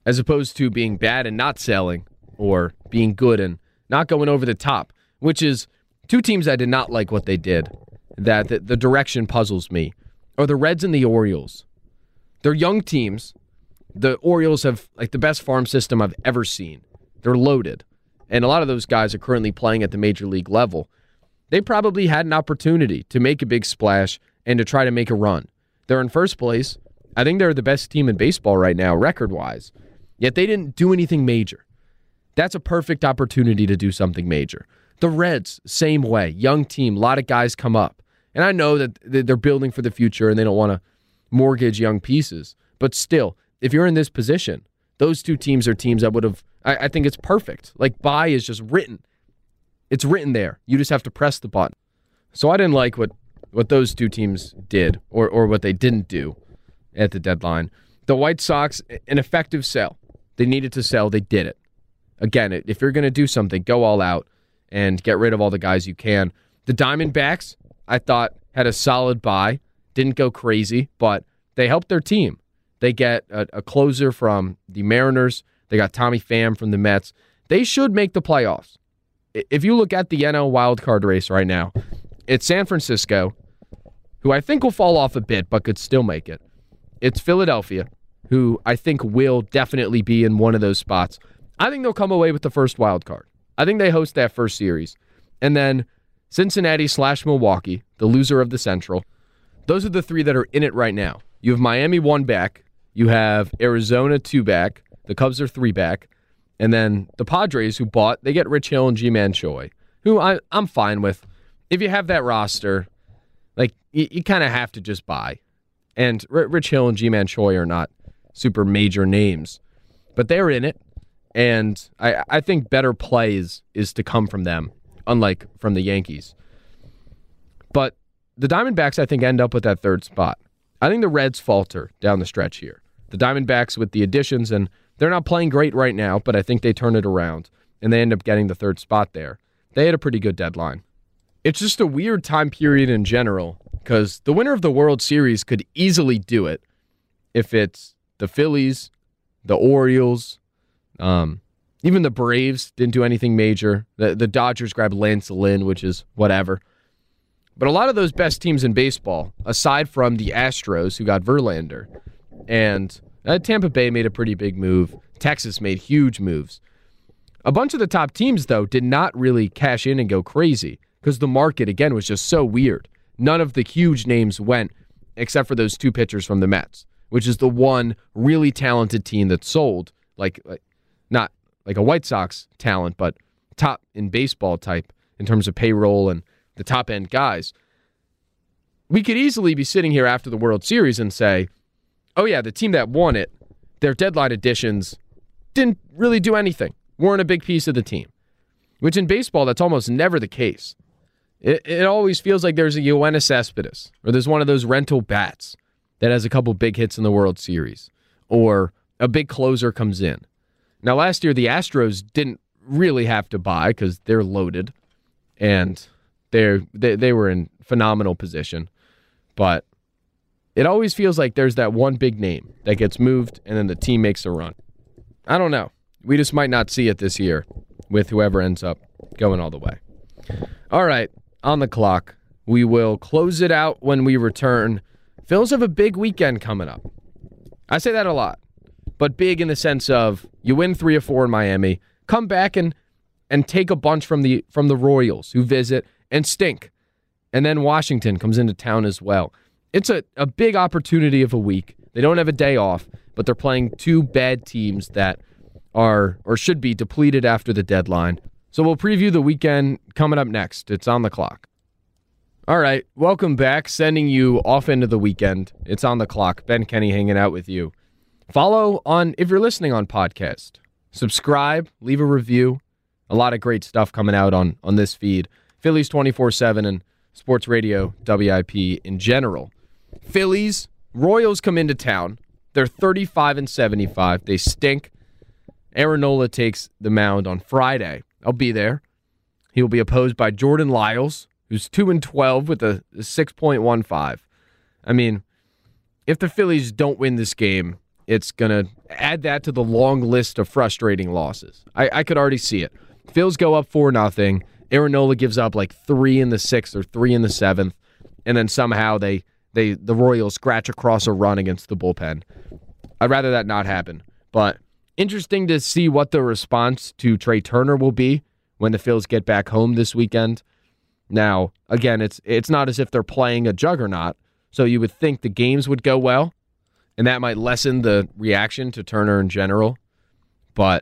as opposed to being bad and not selling, or being good and not going over the top, which is two teams I did not like what they did, that the, the direction puzzles me, are the Reds and the Orioles. They're young teams. The Orioles have like the best farm system I've ever seen. They're loaded. And a lot of those guys are currently playing at the major league level. They probably had an opportunity to make a big splash and to try to make a run. They're in first place. I think they're the best team in baseball right now, record-wise. Yet they didn't do anything major. That's a perfect opportunity to do something major. The Reds, same way. Young team, a lot of guys come up. And I know that they're building for the future and they don't want to mortgage young pieces. But still, if you're in this position, those two teams are teams that would have, I, I think it's perfect. Like, buy is just written. It's written there. You just have to press the button. So I didn't like what, what those two teams did or, or what they didn't do at the deadline. The White Sox, an effective sell. They needed to sell. They did it. Again, if you're going to do something, go all out and get rid of all the guys you can. The Diamondbacks, I thought, had a solid buy. Didn't go crazy, but they helped their team. They get a, a closer from the Mariners. They got Tommy Pham from the Mets. They should make the playoffs. If you look at the N L wildcard race right now, it's San Francisco, who I think will fall off a bit, but could still make it. It's Philadelphia, who I think will definitely be in one of those spots. I think they'll come away with the first wild card. I think they host that first series. And then Cincinnati slash Milwaukee, the loser of the Central. Those are the three that are in it right now. You have Miami one back. You have Arizona two back. The Cubs are three back. And then the Padres, who bought, they get Rich Hill and Ji-Man Choi, who I, I'm fine with. If you have that roster, like you, you kind of have to just buy. And R- Rich Hill and Ji-Man Choi are not super major names, but they're in it. And I, I think better play is, is to come from them, unlike from the Yankees. But the Diamondbacks, I think, end up with that third spot. I think the Reds falter down the stretch here. The Diamondbacks with the additions, and they're not playing great right now, but I think they turn it around, and they end up getting the third spot there. They had a pretty good deadline. It's just a weird time period in general, because the winner of the World Series could easily do it if it's the Phillies, the Orioles, um, even the Braves didn't do anything major. The, the Dodgers grabbed Lance Lynn, which is whatever. But a lot of those best teams in baseball, aside from the Astros, who got Verlander, and uh, Tampa Bay made a pretty big move. Texas made huge moves. A bunch of the top teams, though, did not really cash in and go crazy because the market, again, was just so weird. None of the huge names went except for those two pitchers from the Mets, which is the one really talented team that sold, like, like not like a White Sox talent, but top in baseball type in terms of payroll and the top-end guys. We could easily be sitting here after the World Series and say, oh yeah, the team that won it, their deadline additions didn't really do anything, weren't a big piece of the team, which in baseball, that's almost never the case. It, it always feels like there's a Yoenis Cespedes, or there's one of those rental bats that has a couple big hits in the World Series, or a big closer comes in. Now, last year, the Astros didn't really have to buy because they're loaded, and they're, they they were in phenomenal position. But it always feels like there's that one big name that gets moved, and then the team makes a run. I don't know. We just might not see it this year with whoever ends up going all the way. All right, on the clock. We will close it out when we return. Phils have a big weekend coming up. I say that a lot, but big in the sense of you win three or four in Miami, come back and and take a bunch from the from the Royals who visit and stink. And then Washington comes into town as well. It's a, a big opportunity of a week. They don't have a day off, but they're playing two bad teams that are or should be depleted after the deadline. So we'll preview the weekend coming up next. It's on the clock. All right, welcome back. Sending you off into the weekend. It's on the clock. Ben Kenny hanging out with you. Follow on, if you're listening on podcast, subscribe, leave a review. A lot of great stuff coming out on, on this feed. Phillies twenty-four seven and Sports Radio W I P in general. Phillies, Royals come into town. They're thirty-five and seventy-five. They stink. Aaron Nola takes the mound on Friday. I'll be there. He will be opposed by Jordan Lyles, who's two and twelve with a six point one five. I mean, if the Phillies don't win this game, it's going to add that to the long list of frustrating losses. I, I could already see it. Phils go up four nothing. Aaron Nola gives up like three in the sixth or three in the seventh, and then somehow they they the Royals scratch across a run against the bullpen. I'd rather that not happen. But interesting to see what the response to Trey Turner will be when the Phils get back home this weekend. Now, again, it's it's not as if they're playing a juggernaut, so you would think the games would go well, and that might lessen the reaction to Turner in general. But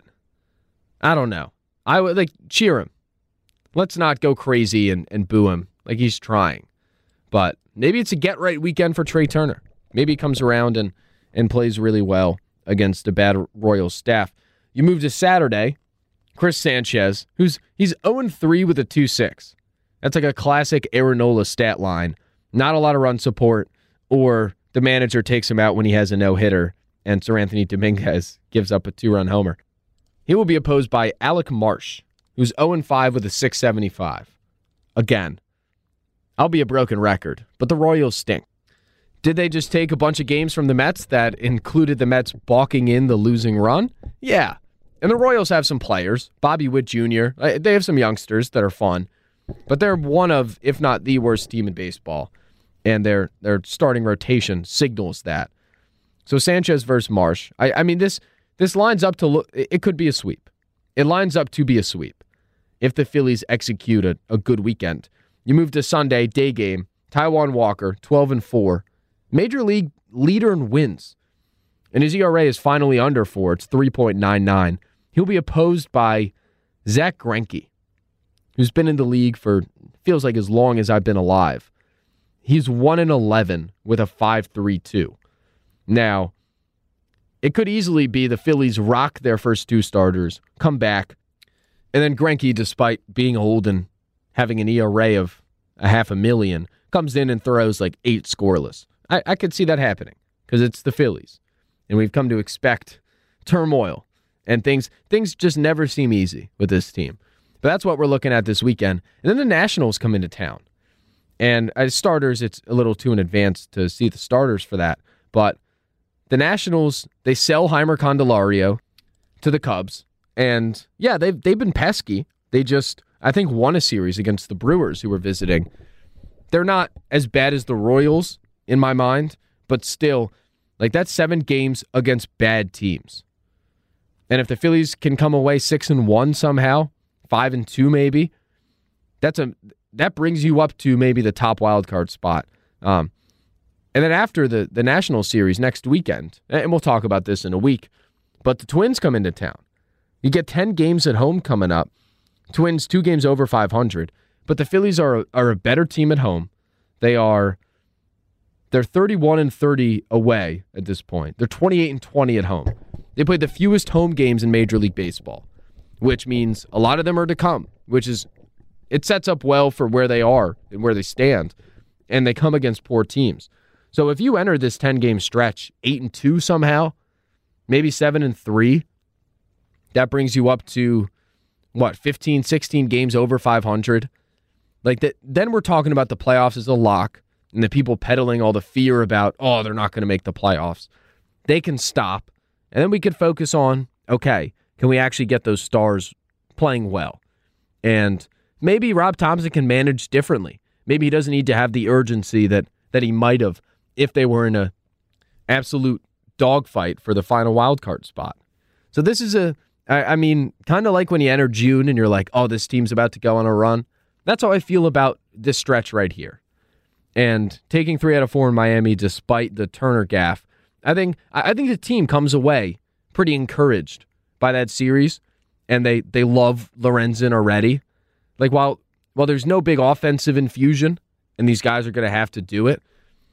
I don't know. I would like cheer him. Let's not go crazy and, and boo him like he's trying. But maybe it's a get-right weekend for Trey Turner. Maybe he comes around and, and plays really well against a bad Royals staff. You move to Saturday, Chris Sanchez, who's he's oh and three with a two six. That's like a classic Aaron Nola stat line. Not a lot of run support, or the manager takes him out when he has a no-hitter, and Sir Anthony Dominguez gives up a two-run homer. He will be opposed by Alec Marsh, who's oh and five with a six seventy-five. Again, I'll be a broken record, but the Royals stink. Did they just take a bunch of games from the Mets that included the Mets balking in the losing run? Yeah. And the Royals have some players. Bobby Witt Junior They have some youngsters that are fun. But they're one of, if not the worst team in baseball. And their their starting rotation signals that. So Sanchez versus Marsh. I, I mean, this this lines up to look, it could be a sweep. It lines up to be a sweep if the Phillies execute a, a good weekend. You move to Sunday, day game. Taijuan Walker, twelve and four. Major league leader in wins. And his E R A is finally under four. It's three point nine nine. He'll be opposed by Zach Greinke, who's been in the league for, feels like as long as I've been alive. He's one and eleven with a five three two. Now, it could easily be the Phillies rock their first two starters, come back, and then Greinke, despite being old and having an E R A of a half a million, comes in and throws like eight scoreless. I, I could see that happening because it's the Phillies, and we've come to expect turmoil, and things things just never seem easy with this team. But that's what we're looking at this weekend. And then the Nationals come into town. And as starters, it's a little too in advance to see the starters for that. But the Nationals, they sell Heimer Candelario to the Cubs. And yeah, they've, they've been pesky. They just, I think, won a series against the Brewers who were visiting. They're not as bad as the Royals, in my mind. But still, like that's seven games against bad teams. And if the Phillies can come away six and one somehow, five and two maybe, that's a that brings you up to maybe the top wild card spot. Um, and then after the the National Series next weekend, and we'll talk about this in a week, but the Twins come into town. You get ten games at home coming up. Twins two games over five hundred, but the Phillies are are a better team at home. They are they're thirty-one and thirty away at this point. They're twenty-eight and twenty at home. They played the fewest home games in Major League Baseball, which means a lot of them are to come, which is, it sets up well for where they are and where they stand, and they come against poor teams. So if you enter this ten-game stretch eight and two somehow, maybe seven and three, that brings you up to, what, fifteen, sixteen games over five hundred? Like that, then we're talking about the playoffs as a lock, and the people peddling all the fear about, oh, they're not going to make the playoffs. They can stop, and then we could focus on, okay, can we actually get those stars playing well? And maybe Rob Thomson can manage differently. Maybe he doesn't need to have the urgency that that he might have if they were in a absolute dogfight for the final wild card spot. So this is a, I, I mean, kind of like when you enter June and you're like, oh, this team's about to go on a run. That's how I feel about this stretch right here. And taking three out of four in Miami despite the Turner gaffe, I think I think the team comes away pretty encouraged by that series, and they, they love Lorenzen already. Like, while while there's no big offensive infusion, and these guys are going to have to do it,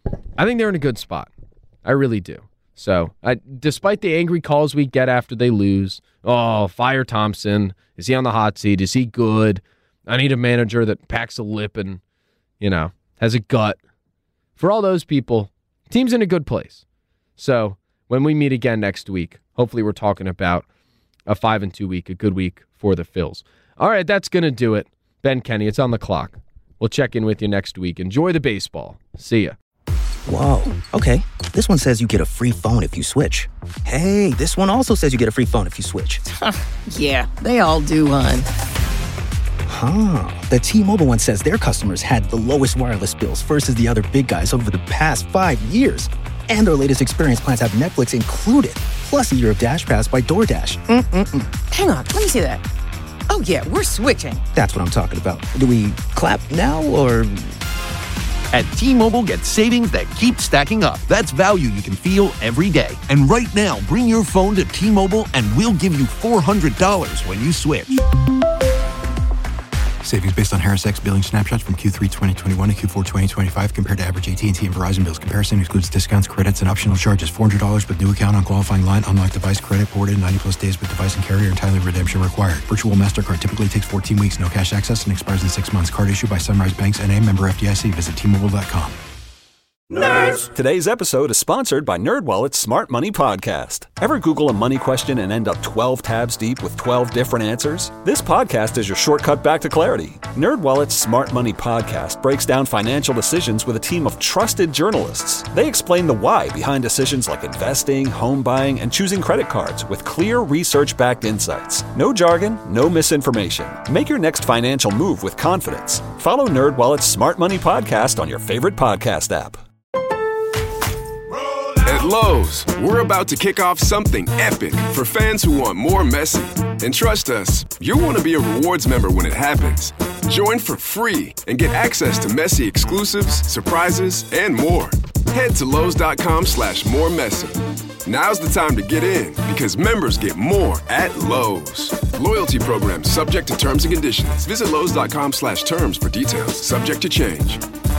I think they're in a good spot. I really do. So, I, despite the angry calls we get after they lose, oh, fire Thomson. Is he on the hot seat? Is he good? I need a manager that packs a lip and, you know, has a gut. For all those people, team's in a good place. So, when we meet again next week, hopefully we're talking about a five and two week, a good week for the Phils. All right, that's going to do it. Ben Kenny, it's on the clock. We'll check in with you next week. Enjoy the baseball. See ya. Whoa, okay. This one says you get a free phone if you switch. Hey, this one also says you get a free phone if you switch. Yeah, they all do, hon. Huh. The T-Mobile one says their customers had the lowest wireless bills versus the other big guys over the past five years. And their latest experience plans have Netflix included, plus a year of Dash Pass by DoorDash. Mm-mm-mm. Hang on, let me see that. Oh, yeah, we're switching. That's what I'm talking about. Do we clap now, or...? At T-Mobile, get savings that keep stacking up. That's value you can feel every day. And right now, bring your phone to T-Mobile and we'll give you four hundred dollars when you switch. Savings based on Harris X billing snapshots from Q three twenty twenty-one to Q four twenty twenty-five compared to average A T and T and Verizon bills. Comparison excludes discounts, credits, and optional charges. four hundred dollars with new account on qualifying line. Unlocked device credit ported. ninety plus days with device and carrier. Entirely redemption required. Virtual MasterCard typically takes fourteen weeks. No cash access and expires in six months. Card issued by Sunrise Banks N A. Member F D I C. Visit T Mobile dot com. Nerds! Today's episode is sponsored by NerdWallet's Smart Money Podcast. Ever Google a money question and end up twelve tabs deep with twelve different answers? This podcast is your shortcut back to clarity. NerdWallet's Smart Money Podcast breaks down financial decisions with a team of trusted journalists. They explain the why behind decisions like investing, home buying, and choosing credit cards with clear research-backed insights. No jargon, no misinformation. Make your next financial move with confidence. Follow NerdWallet's Smart Money Podcast on your favorite podcast app. At Lowe's, we're about to kick off something epic for fans who want more Messi. And trust us, you'll want to be a rewards member when it happens. Join for free and get access to Messi exclusives, surprises, and more. Head to Lowe's.com slash more Messi. Now's the time to get in because members get more at Lowe's. Loyalty program subject to terms and conditions. Visit Lowe's.com slash terms for details. Subject to change.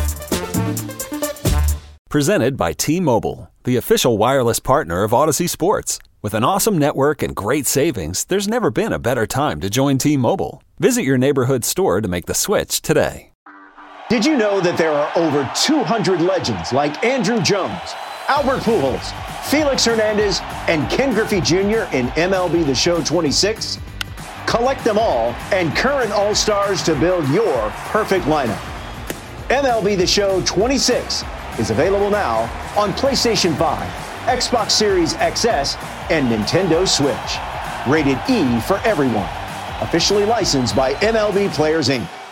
Presented by T-Mobile, the official wireless partner of Odyssey Sports. With an awesome network and great savings, there's never been a better time to join T-Mobile. Visit your neighborhood store to make the switch today. Did you know that there are over two hundred legends like Andrew Jones, Albert Pujols, Felix Hernandez, and Ken Griffey Junior in M L B The Show twenty-six? Collect them all and current All-Stars to build your perfect lineup. M L B The Show twenty-six is available now on PlayStation five, Xbox Series X S, and Nintendo Switch. Rated E for everyone. Officially licensed by M L B Players, Incorporated.